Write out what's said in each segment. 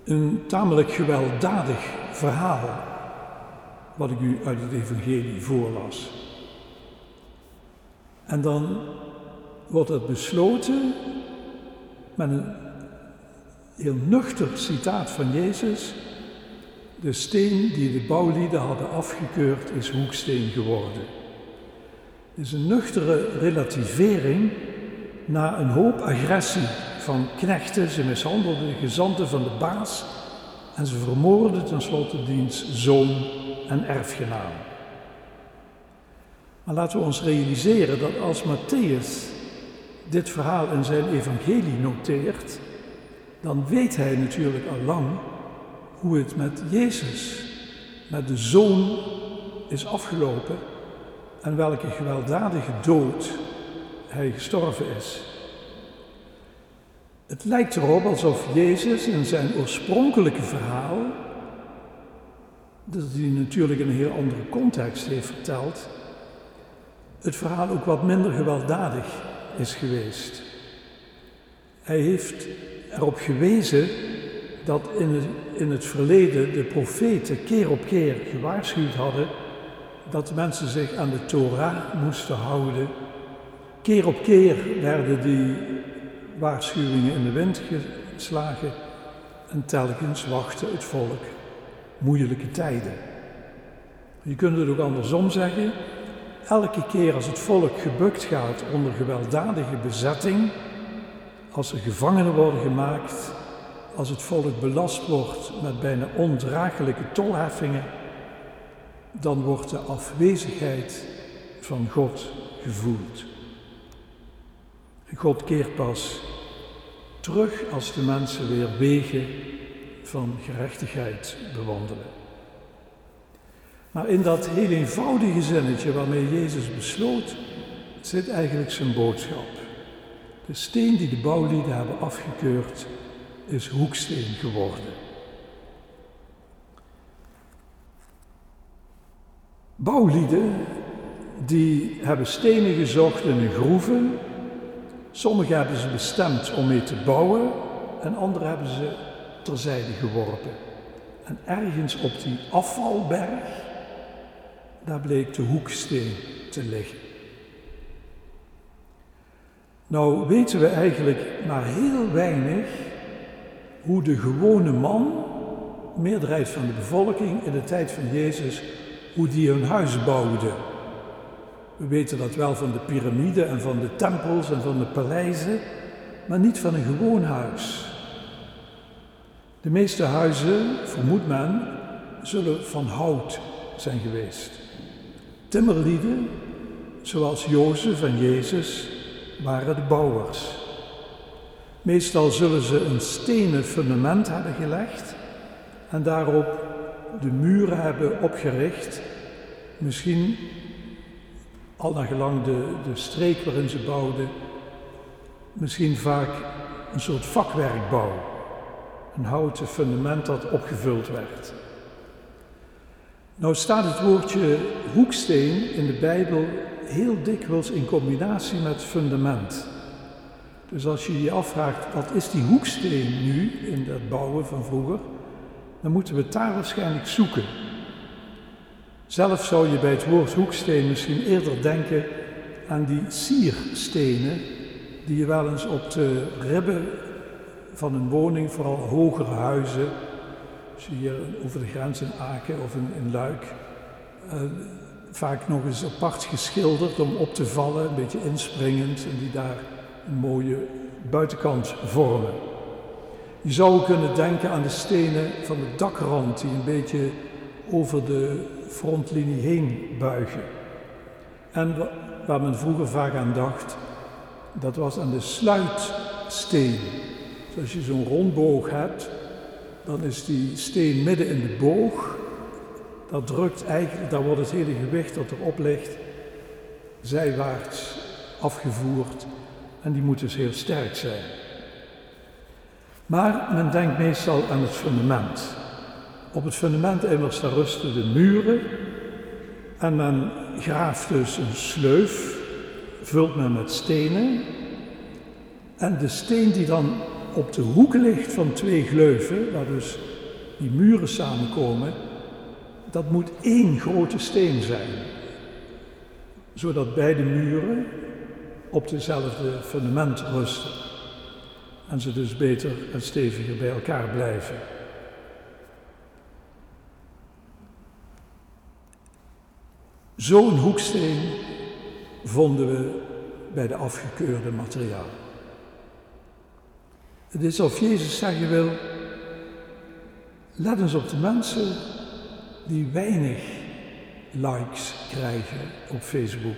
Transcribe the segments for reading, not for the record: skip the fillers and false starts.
Een tamelijk gewelddadig verhaal, wat ik u uit het evangelie voorlas. En dan wordt het besloten met een heel nuchter citaat van Jezus. De steen die de bouwlieden hadden afgekeurd is hoeksteen geworden. Het is een nuchtere relativering na een hoop agressie van knechten. Ze mishandelden de gezanten van de baas en ze vermoordden tenslotte diens zoon en erfgenaam. Maar laten we ons realiseren dat als Mattheüs dit verhaal in zijn evangelie noteert, dan weet hij natuurlijk al lang hoe het met Jezus, met de zoon, is afgelopen en welke gewelddadige dood hij gestorven is. Het lijkt erop alsof Jezus in zijn oorspronkelijke verhaal, dat hij natuurlijk in een heel andere context heeft verteld, het verhaal ook wat minder gewelddadig is geweest. Hij heeft erop gewezen dat in het verleden de profeten keer op keer gewaarschuwd hadden dat de mensen zich aan de Torah moesten houden. Keer op keer werden die waarschuwingen in de wind geslagen en telkens wachtte het volk moeilijke tijden. Je kunt het ook andersom zeggen. Elke keer als het volk gebukt gaat onder gewelddadige bezetting, als er gevangenen worden gemaakt, als het volk belast wordt met bijna ondraaglijke tolheffingen, dan wordt de afwezigheid van God gevoeld. God keert pas terug als de mensen weer wegen van gerechtigheid bewandelen. Maar in dat heel eenvoudige zinnetje waarmee Jezus besloot, zit eigenlijk zijn boodschap. De steen die de bouwlieden hebben afgekeurd, is hoeksteen geworden. Bouwlieden die hebben stenen gezocht in hun groeven. Sommige hebben ze bestemd om mee te bouwen en andere hebben ze terzijde geworpen. En ergens op die afvalberg, daar bleek de hoeksteen te liggen. Nou weten we eigenlijk maar heel weinig hoe de gewone man, meerderheid van de bevolking in de tijd van Jezus, hoe die hun huis bouwde. We weten dat wel van de piramide en van de tempels en van de paleizen, maar niet van een gewoon huis. De meeste huizen, vermoedt men, zullen van hout zijn geweest. Timmerlieden, zoals Jozef en Jezus, waren de bouwers. Meestal zullen ze een stenen fundament hebben gelegd en daarop de muren hebben opgericht, misschien al naar gelang de streek waarin ze bouwden, misschien vaak een soort vakwerkbouw, een houten fundament dat opgevuld werd. Nou staat het woordje hoeksteen in de Bijbel heel dikwijls in combinatie met fundament. Dus als je je afvraagt, wat is die hoeksteen nu in het bouwen van vroeger, dan moeten we het daar waarschijnlijk zoeken. Zelf zou je bij het woord hoeksteen misschien eerder denken aan die sierstenen die je wel eens op de ribben van een woning, vooral hogere huizen, als je hier over de grens in Aken of in Luik, vaak nog eens apart geschilderd om op te vallen, een beetje inspringend en die daar een mooie buitenkant vormen. Je zou kunnen denken aan de stenen van de dakrand die een beetje over de frontlinie heen buigen. En waar men vroeger vaak aan dacht, dat was aan de sluitsteen. Dus als je zo'n rondboog hebt, dan is die steen midden in de boog. Dat drukt eigenlijk, daar wordt het hele gewicht dat erop ligt, zijwaarts afgevoerd. En die moet dus heel sterk zijn. Maar men denkt meestal aan het fundament. Op het fundament immers daar rusten de muren. En men graaft dus een sleuf, vult men met stenen. En de steen die dan op de hoek ligt van 2 gleuven, waar dus die muren samenkomen, dat moet 1 grote steen zijn. Zodat beide muren op dezelfde fundament rusten. En ze dus beter en steviger bij elkaar blijven. Zo'n hoeksteen vonden we bij de afgekeurde materiaal. Het is alsof Jezus zeggen wil, let eens op de mensen die weinig likes krijgen op Facebook.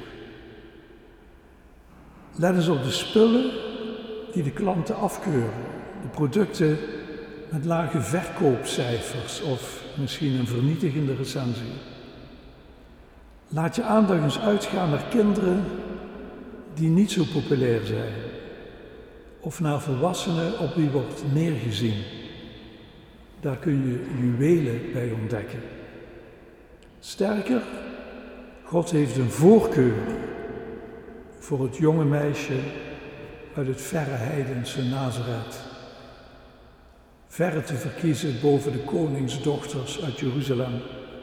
Let eens op de spullen die de klanten afkeuren. De producten met lage verkoopcijfers of misschien een vernietigende recensie. Laat je aandacht eens uitgaan naar kinderen die niet zo populair zijn. Of naar volwassenen op wie wordt neergezien. Daar kun je juwelen bij ontdekken. Sterker, God heeft een voorkeur voor het jonge meisje uit het verre heidense Nazareth. Verre te verkiezen boven de koningsdochters uit Jeruzalem.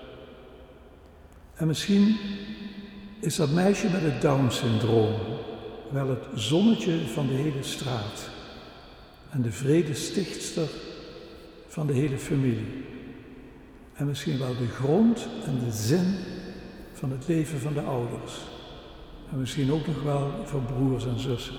En misschien is dat meisje met het Down-syndroom wel het zonnetje van de hele straat en de vredestichtster van de hele familie. En misschien wel de grond en de zin van het leven van de ouders. En misschien ook nog wel van broers en zussen.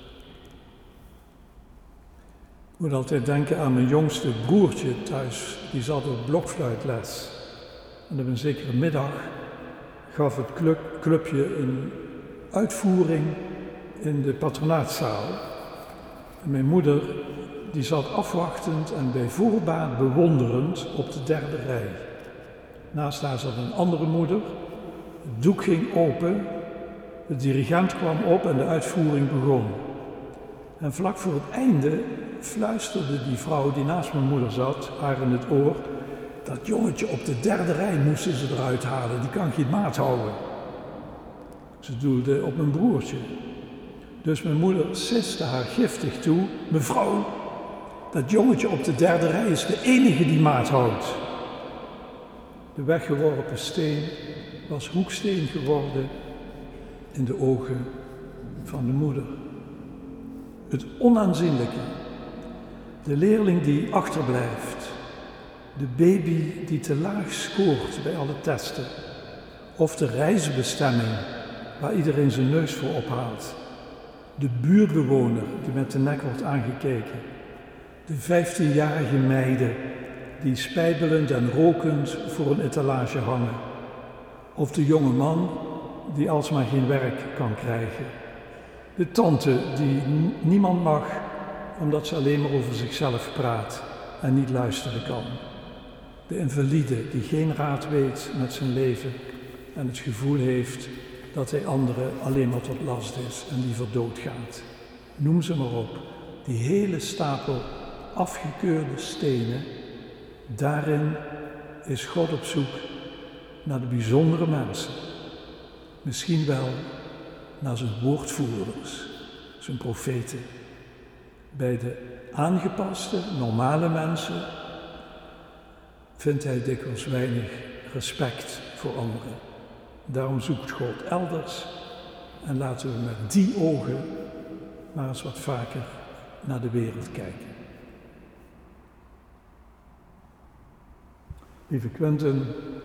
Ik moet altijd denken aan mijn jongste broertje thuis. Die zat op blokfluitles. En op een zekere middag gaf het clubje een uitvoering in de patronaatzaal. En mijn moeder die zat afwachtend en bij voorbaat bewonderend op de 3e rij. Naast haar zat een andere moeder. Het doek ging open, de dirigent kwam op en de uitvoering begon. En vlak voor het einde fluisterde die vrouw die naast mijn moeder zat, haar in het oor, dat jongetje op de 3e rij moesten ze eruit halen, die kan geen maat houden. Ze doelde op mijn broertje. Dus mijn moeder siste haar giftig toe, mevrouw, dat jongetje op de 3e rij is de enige die maat houdt. De weggeworpen steen was hoeksteen geworden in de ogen van de moeder. Het onaanzienlijke, de leerling die achterblijft, de baby die te laag scoort bij alle testen, of de reisbestemming waar iedereen zijn neus voor ophaalt, de buurtbewoner die met de nek wordt aangekeken, de 15-jarige meiden die spijbelend en rokend voor een etalage hangen, of de jonge man die alsmaar geen werk kan krijgen, de tante die niemand mag omdat ze alleen maar over zichzelf praat en niet luisteren kan, de invalide die geen raad weet met zijn leven en het gevoel heeft dat hij anderen alleen maar tot last is en liever doodgaat. Noem ze maar op, die hele stapel afgekeurde stenen, daarin is God op zoek naar de bijzondere mensen. Misschien wel naar zijn woordvoerders, zijn profeten. Bij de aangepaste, normale mensen vindt hij dikwijls weinig respect voor anderen. Daarom zoekt God elders en laten we met die ogen maar eens wat vaker naar de wereld kijken. Lieve Quentin,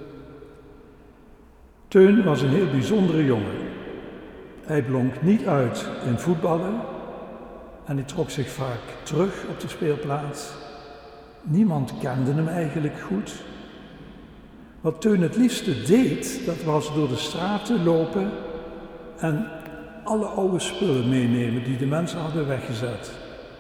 Teun was een heel bijzondere jongen. Hij blonk niet uit in voetballen en hij trok zich vaak terug op de speelplaats. Niemand kende hem eigenlijk goed. Wat Teun het liefste deed, dat was door de straten lopen en alle oude spullen meenemen die de mensen hadden weggezet.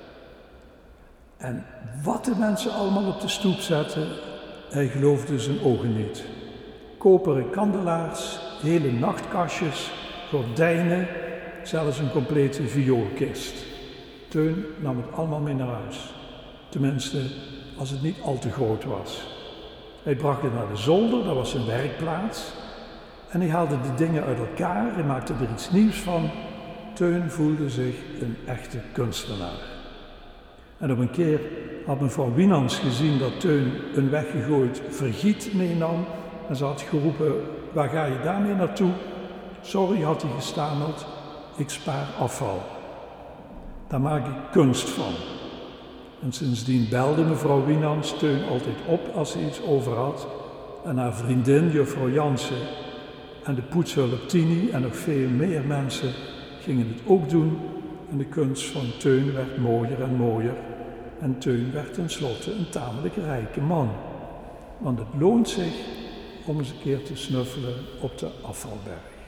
En wat de mensen allemaal op de stoep zetten, hij geloofde zijn ogen niet. Koperen kandelaars, hele nachtkastjes, gordijnen, zelfs een complete vioolkist. Teun nam het allemaal mee naar huis. Tenminste, als het niet al te groot was. Hij bracht het naar de zolder, dat was zijn werkplaats. En hij haalde de dingen uit elkaar, hij maakte er iets nieuws van. Teun voelde zich een echte kunstenaar. En op een keer had mevrouw Wienans gezien dat Teun een weggegooid vergiet meenam. En ze had geroepen, waar ga je daarmee naartoe? Sorry, had hij gestameld, ik spaar afval. Daar maak ik kunst van. En sindsdien belde mevrouw Wienans Teun altijd op als ze iets over had. En haar vriendin, juffrouw Jansen, en de poetshulp Tini en nog veel meer mensen gingen het ook doen. En de kunst van Teun werd mooier en mooier. En Teun werd tenslotte een tamelijk rijke man. Want het loont zich om eens een keer te snuffelen op de afvalberg.